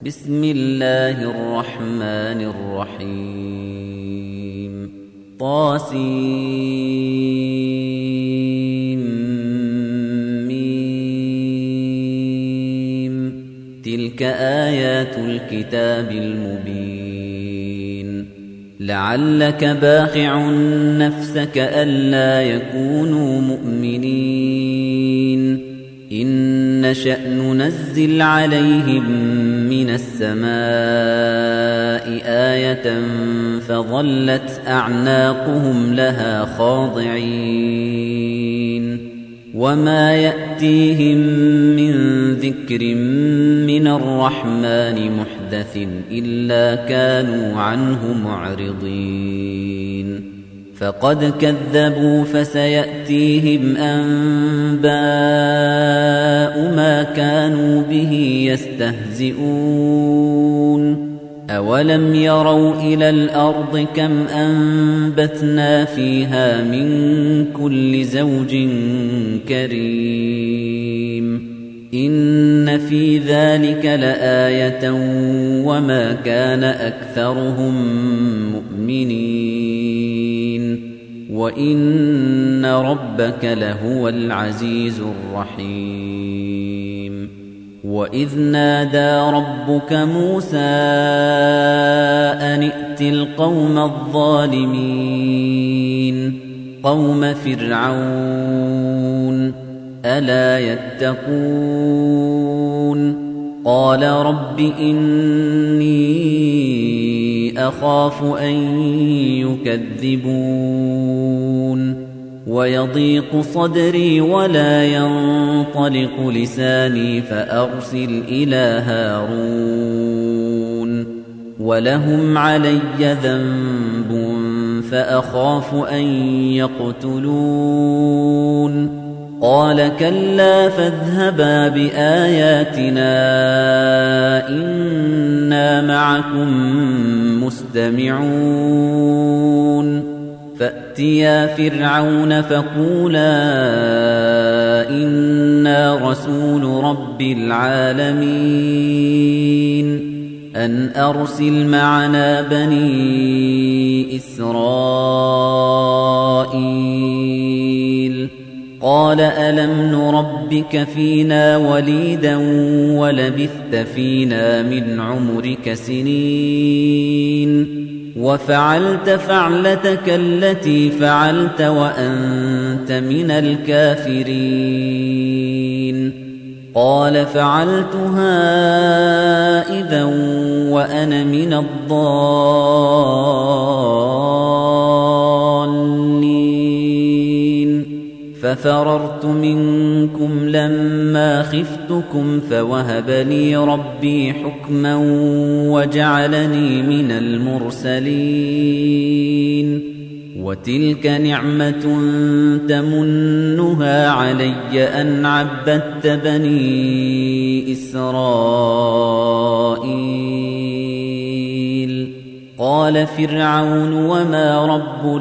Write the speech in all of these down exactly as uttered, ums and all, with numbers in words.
بسم الله الرحمن الرحيم طاسيم تلك آيات الكتاب المبين لعلك باخع نفسك ألا يكونوا مؤمنين إن نشأ ننزل عليهم من السماء آية فظلت أعناقهم لها خاضعين وما يأتيهم من ذكر من الرحمن محدث إلا كانوا عنه معرضين فقد كذبوا فسيأتيهم أنباء ما كانوا به يستهزئون أولم يروا إلى الأرض كم أنبتنا فيها من كل زوج كريم إن في ذلك لآية وما كان أكثرهم مؤمنين وإن ربك لهو العزيز الرحيم وإذ نادى ربك موسى أن ائت القوم الظالمين قوم فرعون ألا يتقون قال رب إني أخاف أن يكذبون ويضيق صدري ولا ينطلق لساني فأرسل إلى هارون ولهم علي ذنب فأخاف أن يقتلون قال كلا فاذهبا بآياتنا إنا معكم مستمعون فأتيا فرعون فقولا إنا رسول رب العالمين أن أرسل معنا بني إسرائيل قال ألم نربك فينا وليدا ولبثت فينا من عمرك سنين وفعلت فعلتك التي فعلت وأنت من الكافرين قال فعلتها إذا وأنا من الضالين ففررت منكم لما خفتكم فوهب لي ربي حكما وجعلني من المرسلين وتلك نعمة تمنها علي أن عبدت بني إسرائيل قال فرعون وما رب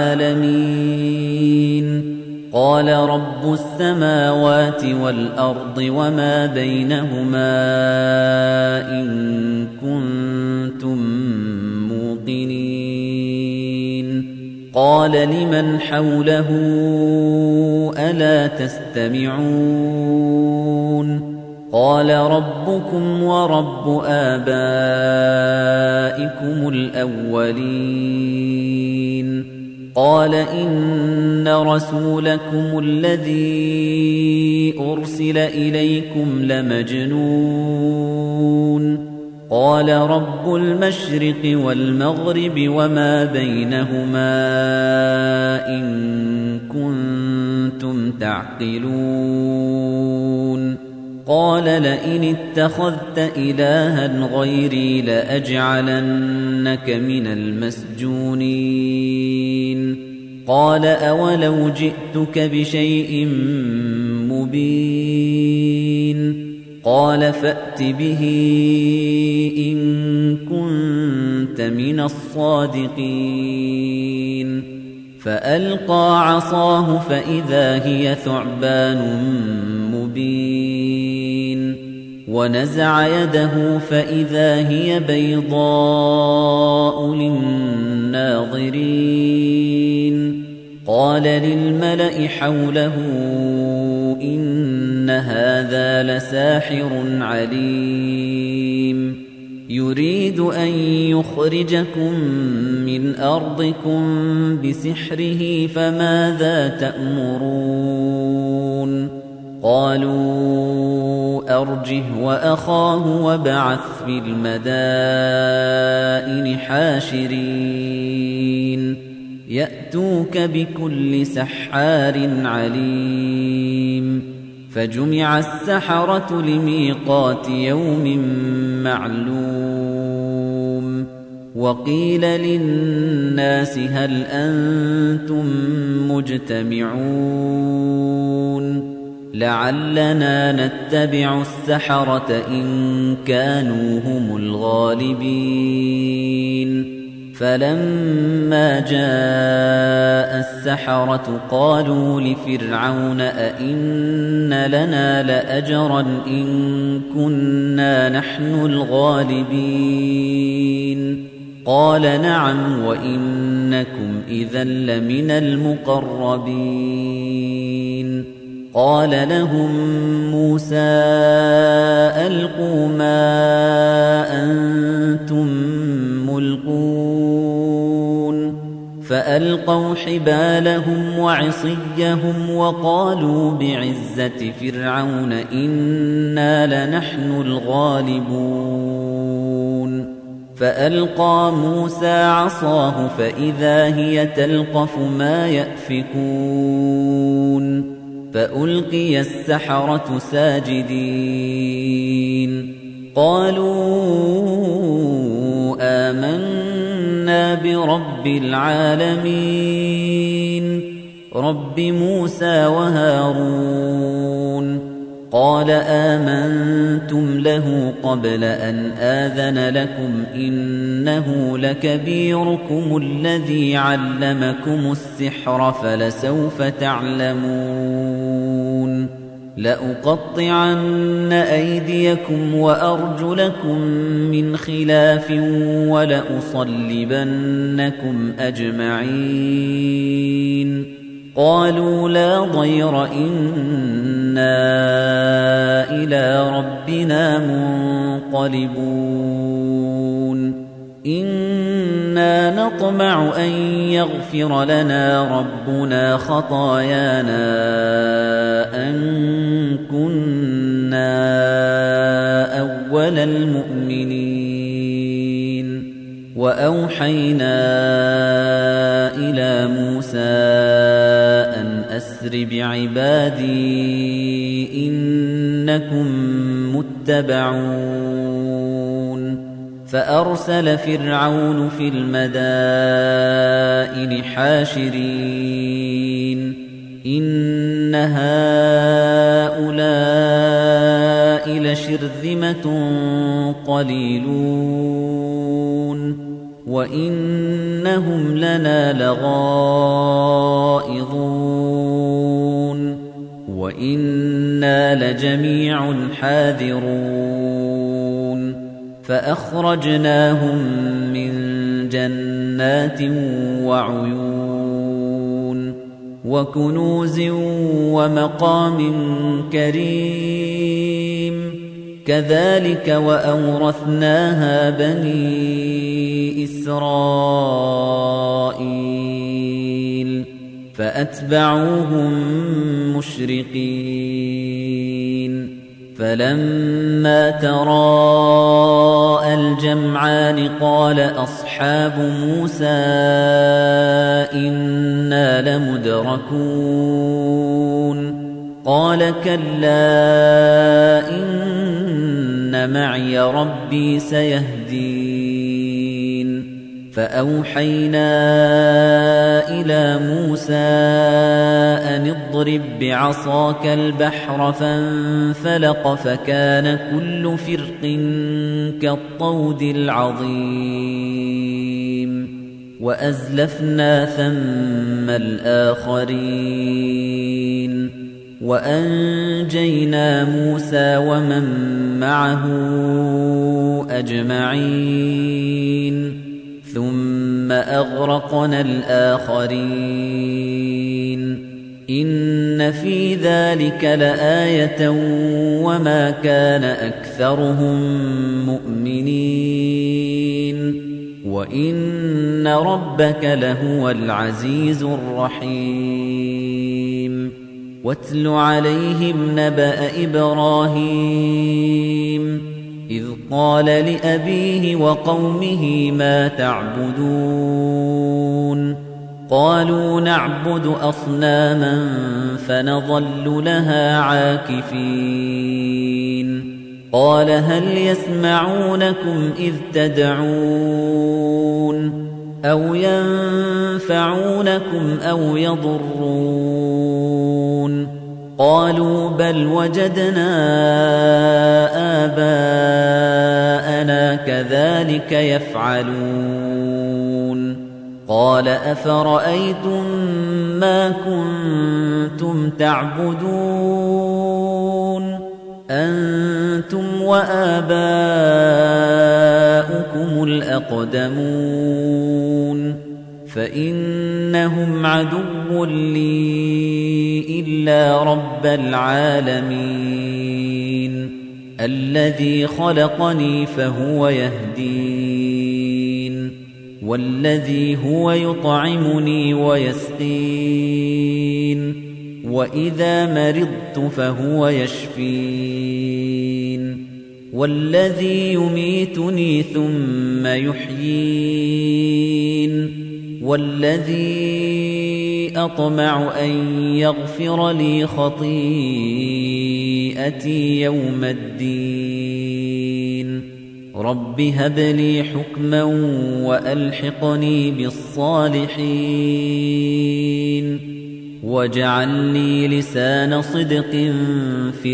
العالمين قال رب السماوات والأرض وما بينهما إن كنتم موقنين قال لمن حوله ألا تستمعون قال ربكم ورب آبائكم الأولين قال إن رسولكم الذي أرسل إليكم لمجنون قال رب المشرق والمغرب وما بينهما إن كنتم تعقلون قال لئن اتخذت إلها غيري لأجعلنك من المسجونين قال أولو جئتك بشيء مبين قال فأت به إن كنت من الصادقين فألقى عصاه فإذا هي ثعبان مبين ونزع يده فإذا هي بيضاء للناظرين قال للملأ حوله إن هذا لساحر عليم يريد أن يخرجكم من أرضكم بسحره فماذا تأمرون قالوا أرجه وأخاه وابعث في المدائن حاشرين يأتوك بكل سحار عليم فجمع السحرة لميقات يوم معلوم وقيل للناس هل أنتم مجتمعون لعلنا نتبع السحرة إن كانوا هم الغالبين فلما جاء السحرة قالوا لفرعون أئن لنا لأجرا إن كنا نحن الغالبين قال نعم وإنكم إذا لمن المقربين قال لهم موسى ألقوا ما أنتم ملقون فألقوا حبالهم وعصيهم وقالوا بعزة فرعون إنا لنحن الغالبون فألقى موسى عصاه فإذا هي تلقف ما يأفكون فألقي السحرة ساجدين قالوا آمنا برب العالمين رب موسى وهارون قال آمنتم له قبل أن آذن لكم إنه لكبيركم الذي علمكم السحر فلسوف تعلمون لأقطعن أيديكم وأرجلكم من خلاف ولأصلبنكم أجمعين قالوا لا ضير إنا إلى ربنا منقلبون إنا نطمع أن يغفر لنا ربنا خطايانا أن كنا أول المؤمنين وأوحينا إلى موسى أن أسر بعبادي إنكم متبعون فأرسل فرعون في المدائن حاشرين إن هؤلاء لشرذمة قليلون وإنهم لنا لغائظون وإنا لجميع حاذرون فأخرجناهم من جنات وعيون وكنوز ومقام كريم كذلك وأورثناها بني إسرائيل فأتبعوهم مشرقين فلما تراءى الجمعان قال أصحاب موسى إنا لمدركون قال كلا إن معي ربي سيهدين فأوحينا إلى موسى أن اضرب بعصاك البحر فانفلق فكان كل فرق كالطود العظيم وأزلفنا ثم الآخرين وأنجينا موسى ومن معه أجمعين ثم أغرقنا الآخرين إن في ذلك لآية وما كان أكثرهم مؤمنين وإن ربك لهو العزيز الرحيم واتل عليهم نبأ إبراهيم إذ قال لأبيه وقومه ما تعبدون قالوا نعبد أصناما فنظل لها عاكفين قال هل يسمعونكم إذ تدعون أو ينفعونكم أو يضرون قالوا بل وجدنا آباءنا كذلك يفعلون قال أفرأيتم ما كنتم تعبدون أنتم وآباؤكم الأقدمون فإنهم عدو لي إلا رب العالمين الذي خلقني فهو يهدين والذي هو يطعمني ويسقين وإذا مرضت فهو يشفين والذي يميتني ثم يحيين والذي أطمع أن يغفر لي خطيئتي يوم الدين رب هب لي حكما وألحقني بالصالحين واجعل لي لسان صدق في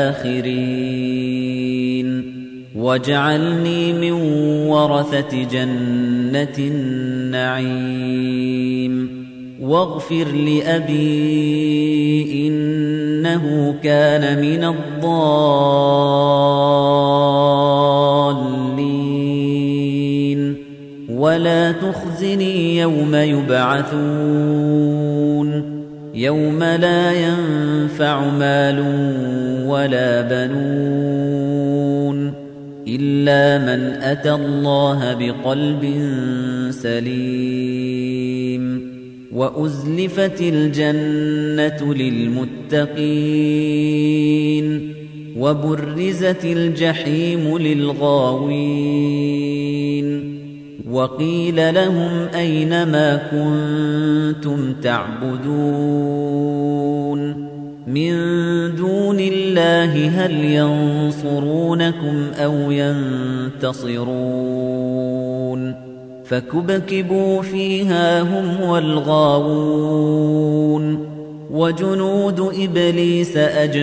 الآخرين واجعلني من ورثة جنة النعيم واغفر لأبي إنه كان من الضالين ولا تخزني يوم يبعثون يوم لا ينفع مال ولا بنون إلا من أتى الله بقلب سليم وأزلفت الجنة للمتقين وبرزت الجحيم للغاوين وقيل لهم أين ما كنتم تعبدون من دون الله هل ينصرونكم أو ينتصرون فكبكبوا فيها هم والغاوون وجنود إبليس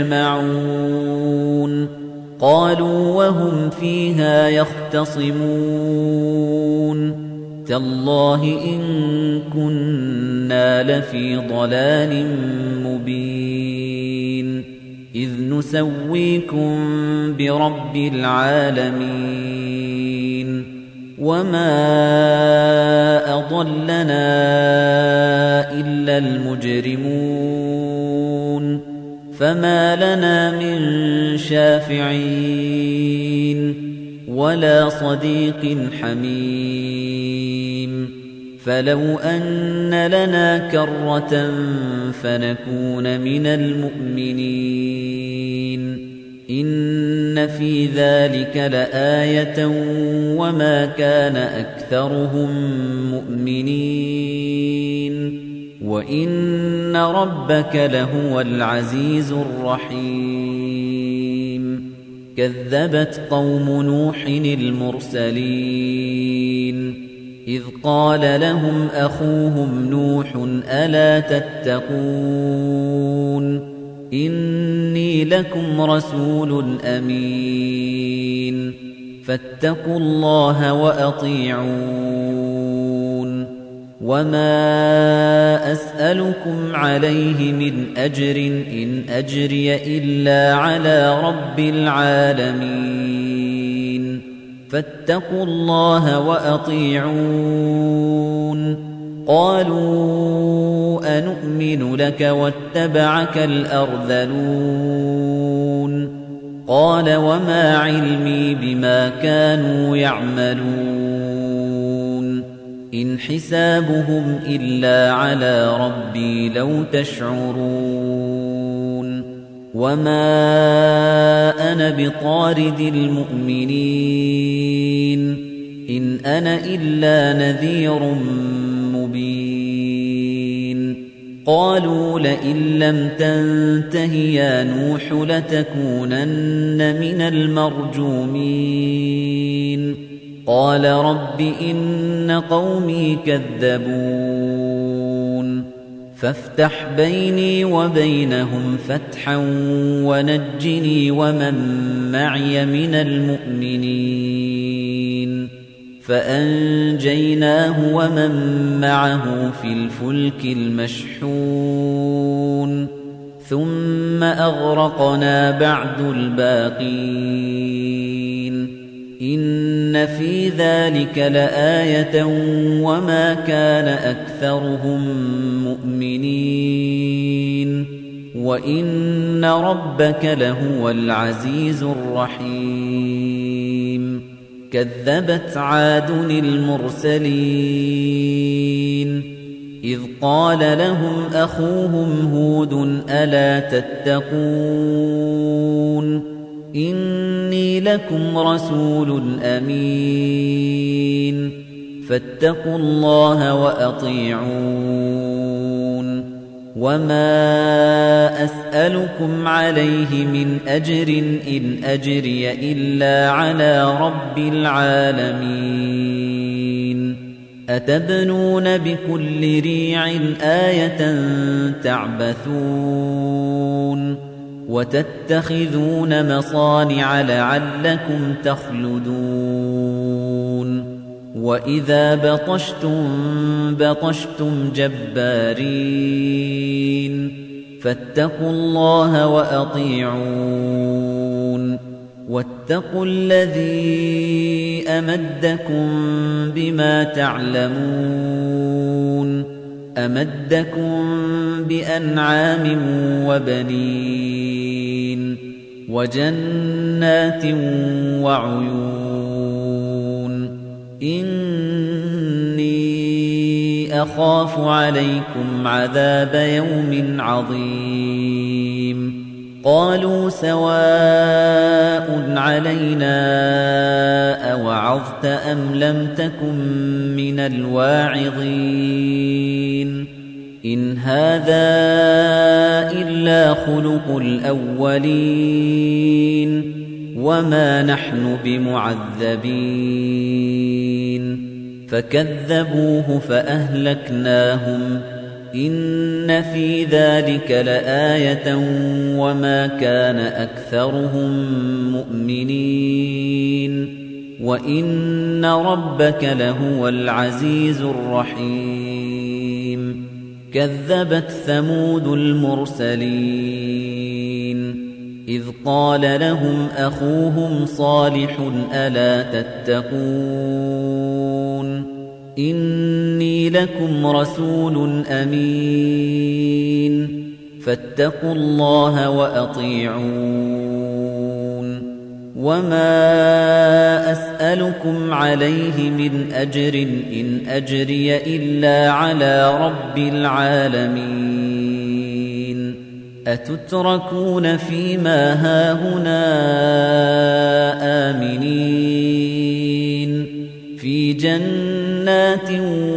أجمعون قالوا وهم فيها يختصمون تالله إن كنا لفي ضلال مبين إذ نسويكم برب العالمين وما أضلنا إلا المجرمون فما لنا من شافعين ولا صديق حميم فلو أن لنا كرة فنكون من المؤمنين إن في ذلك لآية وما كان أكثرهم مؤمنين وإن ربك لهو العزيز الرحيم كذبت قوم نوح المرسلين إذ قال لهم أخوهم نوح ألا تتقون إني لكم رسول أمين فاتقوا الله وأطيعون وما أسألكم عليه من أجر إن أجري إلا على رب العالمين فاتقوا الله وأطيعون قالوا أنؤمن لك واتبعك الأرذلون قال وما علمي بما كانوا يعملون إن حسابهم إلا على ربي لو تشعرون وما أنا بطارد المؤمنين إن أنا إلا نذير مبين قالوا لئن لم تنته يا نوح لتكونن من المرجومين قال رب إن قومي كذبون فافتح بيني وبينهم فتحا ونجني ومن معي من المؤمنين فأنجيناه ومن معه في الفلك المشحون ثم أغرقنا بعد الباقين إن في ذلك لآية وما كان أكثرهم مؤمنين وإن ربك لهو العزيز الرحيم كذبت عاد المرسلين إذ قال لهم أخوهم هود ألا تتقون إني لكم رسول أمين فاتقوا الله وأطيعون وما أسألكم عليه من أجر إن أجري إلا على رب العالمين أتبنون بكل ريع آية تعبثون وتتخذون مصانع لعلكم تخلدون وإذا بطشتم بطشتم جبارين فاتقوا الله وأطيعون واتقوا الذي أمدكم بما تعلمون أمدكم بأنعام وبنين وجنات وعيون إني أخاف عليكم عذاب يوم عظيم قالوا سواء علينا أوعظت أم لم تكن من الواعظين إن هذا إلا خلق الأولين وما نحن بمعذبين فكذبوه فأهلكناهم إن في ذلك لآية وما كان أكثرهم مؤمنين وإن ربك لهو العزيز الرحيم كذبت ثمود المرسلين إذ قال لهم أخوهم صالح ألا تتقون إني لكم رسول أمين فاتقوا الله وأطيعون وما أسألكم عليه من أجر إن أجري إلا على رب العالمين أتتركون فيما هاهنا آمنين في جنات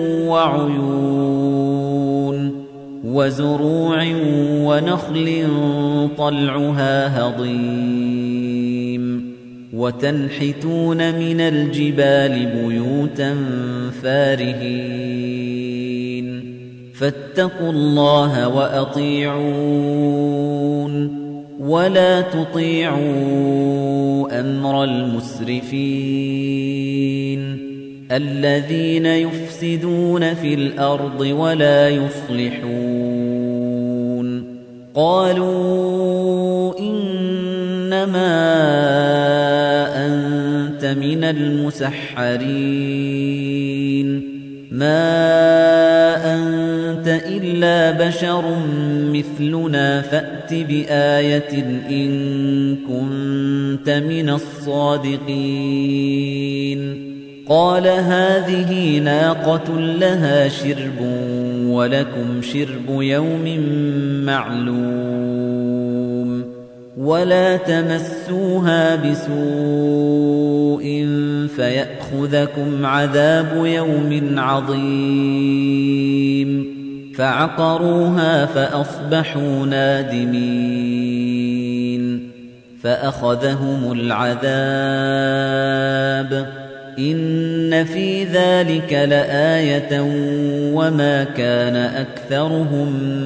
وعيون وزروع ونخل طلعها هضيم وتنحتون من الجبال بيوتا فارهين فاتقوا الله وأطيعون ولا تطيعوا أمر المسرفين الذين يفسدون في الأرض ولا يصلحون قالوا إنما أنت من المسحرين ما أنت إلا بشر مثلنا فأت بآية إن كنت من الصادقين قال هذه ناقة لها شرب ولكم شرب يوم معلوم ولا تمسوها بسوء فيأخذكم عذاب يوم عظيم فعقروها فأصبحوا نادمين فأخذهم العذاب إن في ذلك لآية وما كان أكثرهم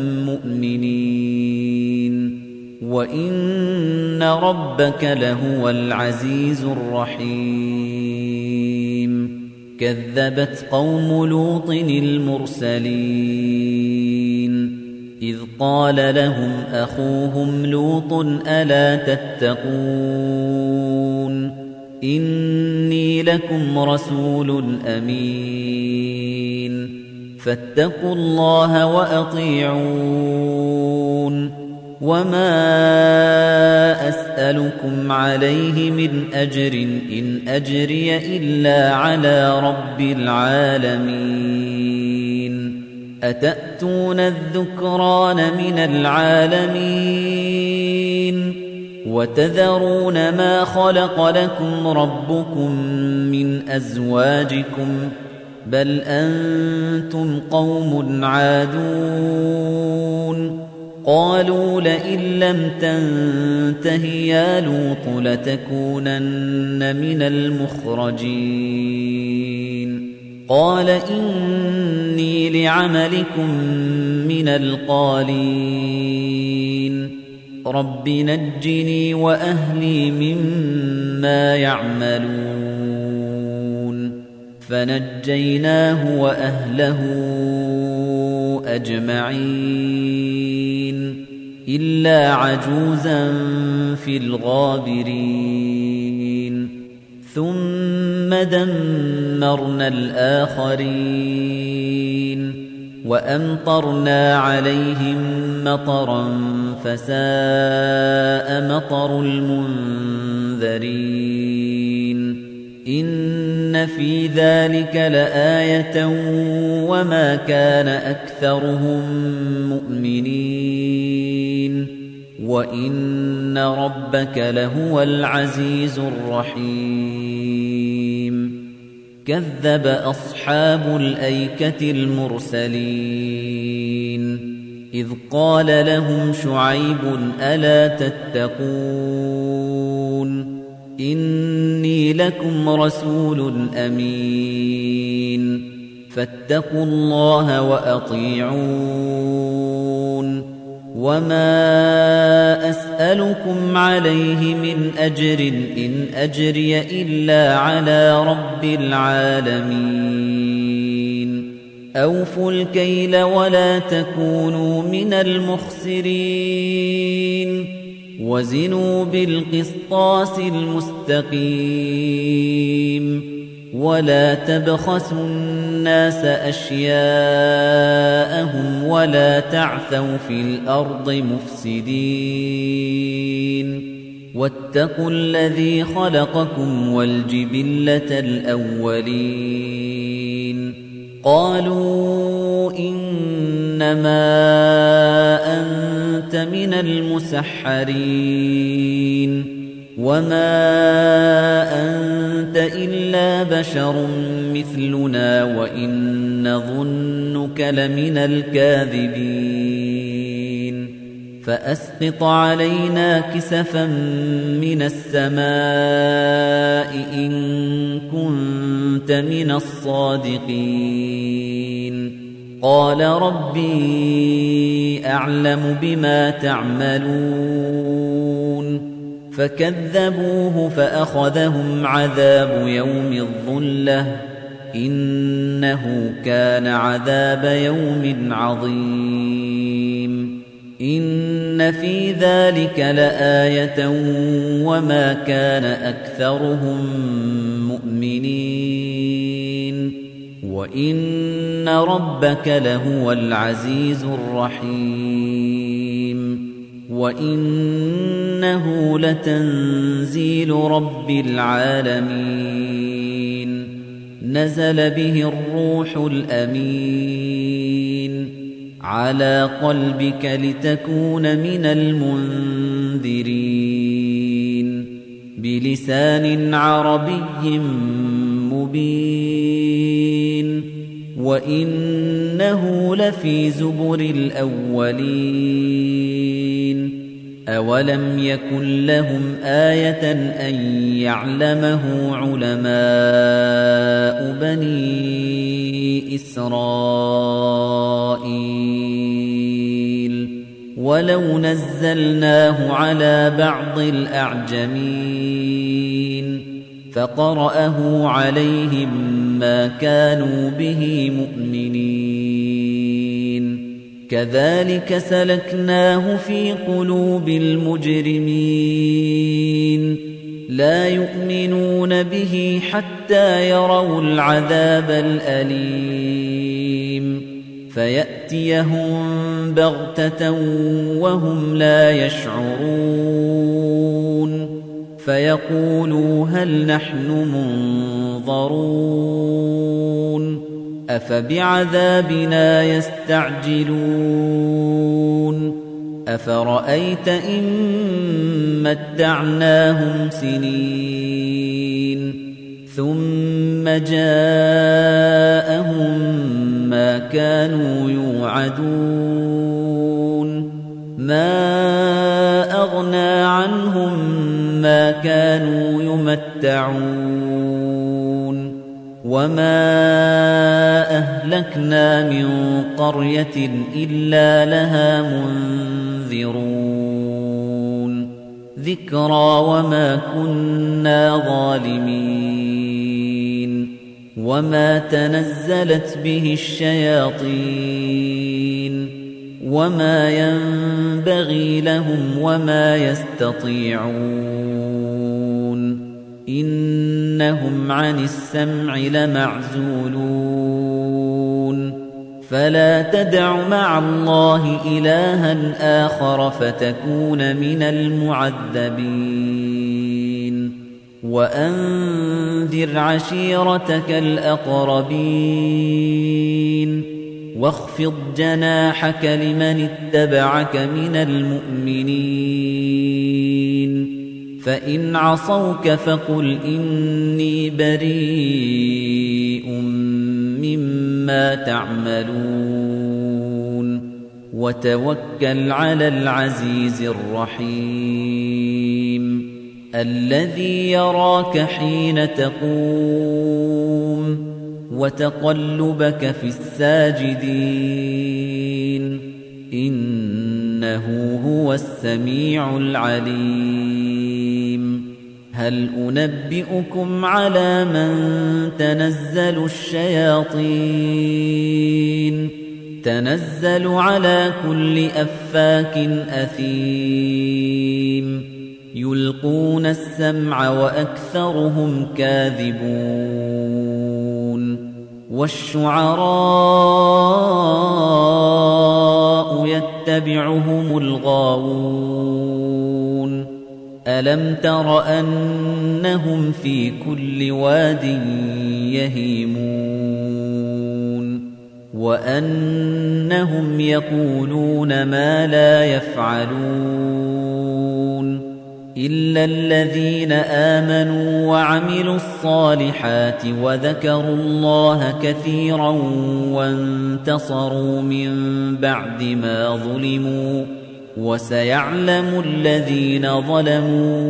مؤمنين وإن ربك لهو العزيز الرحيم كذبت قوم لوط المرسلين إذ قال لهم أخوهم لوط ألا تتقون إني لكم رسول أمين فاتقوا الله وأطيعون وما أسألكم عليه من أجر إن أجري إلا على رب العالمين أتأتون الذكران من العالمين وتذرون ما خلق لكم ربكم من أزواجكم بل أنتم قوم عادون قالوا لئن لم تنته يا لوط لتكونن من المخرجين قال إني لعملكم من القالين رب نجني وأهلي مما يعملون فنجيناه وأهله أجمعين إلا عجوزا في الغابرين ثم دمرنا الآخرين وأمطرنا عليهم مطرا فساء مطر المنذرين إن في ذلك لآية وما كان أكثرهم مؤمنين وإن ربك لهو العزيز الرحيم كذب أصحاب الأيكة المرسلين إذ قال لهم شعيب ألا تتقون إني لكم رسول أمين فاتقوا الله وأطيعون وما أسألكم عليه من أجر إن أجري إلا على رب العالمين أوفوا الكيل ولا تكونوا من المخسرين وزنوا بالقسطاس المستقيم ولا تبخسوا الناس أشياءهم ولا تعثوا في الأرض مفسدين واتقوا الذي خلقكم والجبلة الأولين قالوا إنما أنت من المسحرين وما أنت إلا بشر مثلنا وإن نظنك لمن الكاذبين فأسقط علينا كسفا من السماء إن كنت من الصادقين قال ربي أعلم بما تعملون فكذبوه فأخذهم عذاب يوم الظلة إنه كان عذاب يوم عظيم إن في ذلك لآية وما كان أكثرهم مؤمنين وإن ربك لهو العزيز الرحيم وإنه لتنزيل رب العالمين نزل به الروح الأمين على قلبك لتكون من المنذرين بلسان عربي مبين وإنه لفي زبر الأولين أولم يكن لهم آية أن يعلمه علماء بني إسرائيل ولو نزلناه على بعض الأعجمين فقرأه عليهم ما كانوا به مؤمنين كذلك سلكناه في قلوب المجرمين لا يؤمنون به حتى يروا العذاب الأليم فيأتيهم بغتة وهم لا يشعرون فيقولوا هل نحن منظرون أفبعذابنا يستعجلون أفرأيت إن متعناهم سنين ثم جاءهم ما كانوا يوعدون ما أغنى عنهم ما كانوا يمتعون وما أهلكنا من قرية إلا لها منذرون ذكرى وما كنا ظالمين وما تنزلت به الشياطين وما ينبغي لهم وما يستطيعون إنهم عن السمع لمعزولون فلا تدع مع الله إلها آخر فتكون من المعذبين وأنذر عشيرتك الأقربين واخفض جناحك لمن اتبعك من المؤمنين فإن عصوك فقل إني بريء مما تعملون وتوكل على العزيز الرحيم الذي يراك حين تقوم وتقلبك في الساجدين إنه هو السميع العليم هل أنبئكم على من تنزل الشياطين تنزل على كل أفاك أثيم يلقون السمع وأكثرهم كاذبون والشعراء يتبعهم الغاوون ألم تر أنهم في كل واد يهيمون وأنهم يقولون ما لا يفعلون إلا الذين آمنوا وعملوا الصالحات وذكروا الله كثيرا وانتصروا من بعد ما ظلموا وسيعلم الذين ظلموا